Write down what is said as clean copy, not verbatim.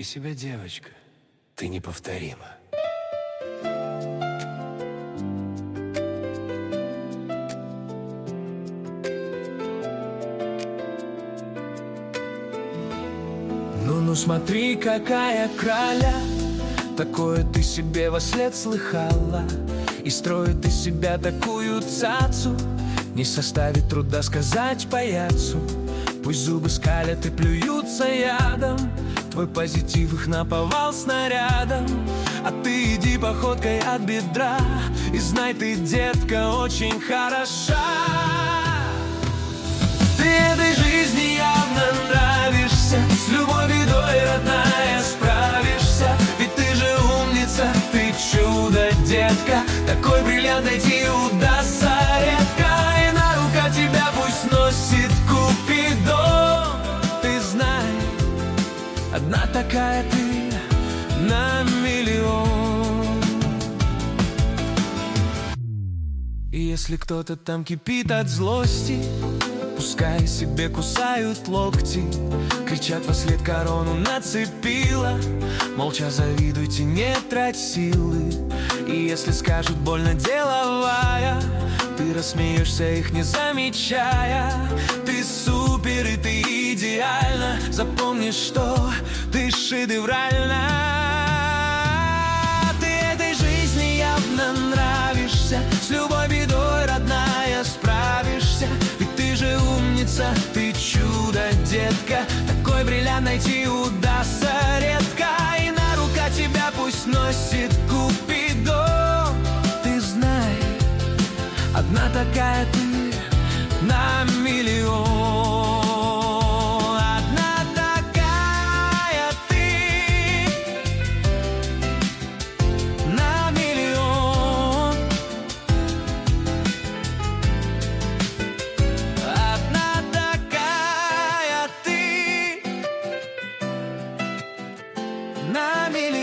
Люби себя, девочка, ты неповторима. Ну смотри, какая краля, такое ты себе вослед слыхала. И строит из себя такую цацу, не составит труда сказать паяцу. Пусть зубы скалят и плюются ядом, твой позитив их наповал снарядом. А ты иди походкой от бедра, и знай, ты, детка, очень хороша. Ты этой жизни явно нравишься, с любой бедой, родная, справишься. Ведь ты же умница, ты чудо, детка, такой бриллиант найти удастся редко. И на руках тебя пусть носит Купидон. Ты знай, одна такая ты на миллион. И если кто-то там кипит от злости, пускай себе кусают локти, кричат вослед корону нацепила. Молча завидуйте, не трать силы. И если скажут больно деловая, ты рассмеешься, их не замечая. Ты супер и ты идеальна, запомни, что ты шедевральна. Ты этой жизни явно нравишься, с любой бедой, родная, справишься. Ведь ты же умница, ты чудо, детка, такой бриллиант найти удастся редко. И на руках тебя пусть носит Купидон. Ты знай, одна такая ты на миллион. Одна такая ты на миллион. Одна такая ты на миллион.